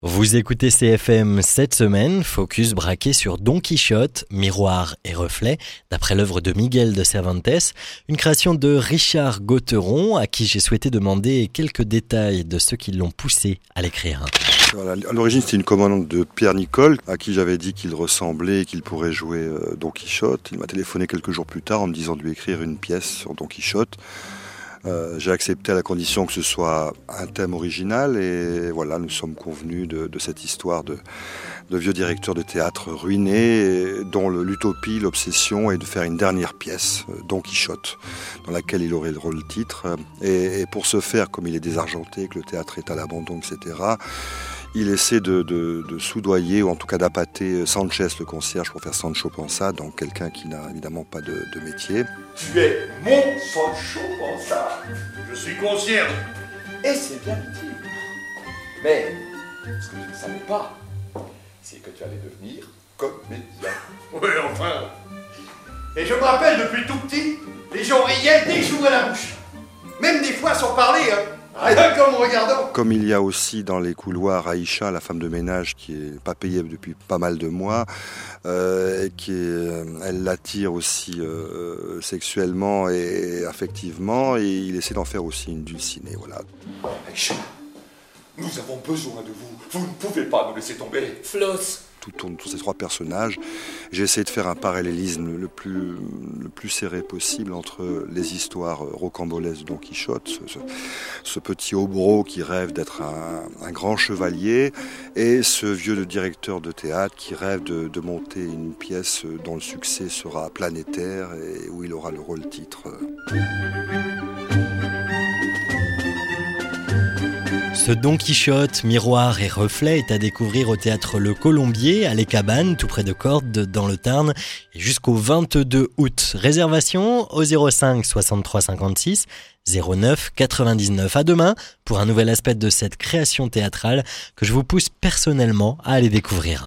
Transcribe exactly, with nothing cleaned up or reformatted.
Vous écoutez C F M cette semaine, focus braqué sur Don Quichotte, miroir et reflet, d'après l'œuvre de Miguel de Cervantes, une création de Richard Gautheron, à qui j'ai souhaité demander quelques détails de ceux qui l'ont poussé à l'écrire. Voilà, à l'origine, c'était une commande de Pierre Nicole, à qui j'avais dit qu'il ressemblait et qu'il pourrait jouer euh, Don Quichotte. Il m'a téléphoné quelques jours plus tard en me disant de lui écrire une pièce sur Don Quichotte. Euh, j'ai accepté à la condition que ce soit un thème original et voilà, nous sommes convenus de, de cette histoire de, de vieux directeur de théâtre ruiné dont le, l'utopie, l'obsession est de faire une dernière pièce, Don Quichotte, dans laquelle il aurait le rôle titre. Et, et pour ce faire, comme il est désargenté, que le théâtre est à l'abandon, et cetera, il essaie de, de, de soudoyer ou en tout cas d'appâter Sanchez, le concierge, pour faire Sancho Panza, donc quelqu'un qui n'a évidemment pas de, de métier. Tu es mon Sancho Panza. Je suis concierge. Et c'est bien utile. Mais ce que je ne savais pas, c'est que tu allais devenir comédien. Oui, enfin. Et je me rappelle depuis tout petit, les gens riaient dès que j'ouvrais la bouche. Même des fois sans parler, hein. Rien qu'en me regardant. Comme il y a aussi dans les couloirs Aïcha, la femme de ménage qui est pas payée depuis pas mal de mois, euh, qui est, elle l'attire aussi euh, sexuellement et affectivement, et il essaie d'en faire aussi une dulcinée, voilà. Aïcha, nous avons besoin de vous. Vous ne pouvez pas nous laisser tomber. Floss. Tout tourne autour de ces trois personnages. J'ai essayé de faire un parallélisme le plus, le plus serré possible entre les histoires rocambolesques de Don Quichotte, ce, ce, ce petit hobereau qui rêve d'être un, un grand chevalier, et ce vieux directeur de théâtre qui rêve de, de monter une pièce dont le succès sera planétaire et où il aura le rôle titre. Ce Don Quichotte, miroir et reflet est à découvrir au théâtre Le Colombier, à Les Cabanes, tout près de Cordes, dans le Tarn, et jusqu'au vingt-deux août. Réservation au zéro cinq soixante-trois cinquante-six zéro neuf quatre-vingt-dix-neuf. À demain pour un nouvel aspect de cette création théâtrale que je vous pousse personnellement à aller découvrir.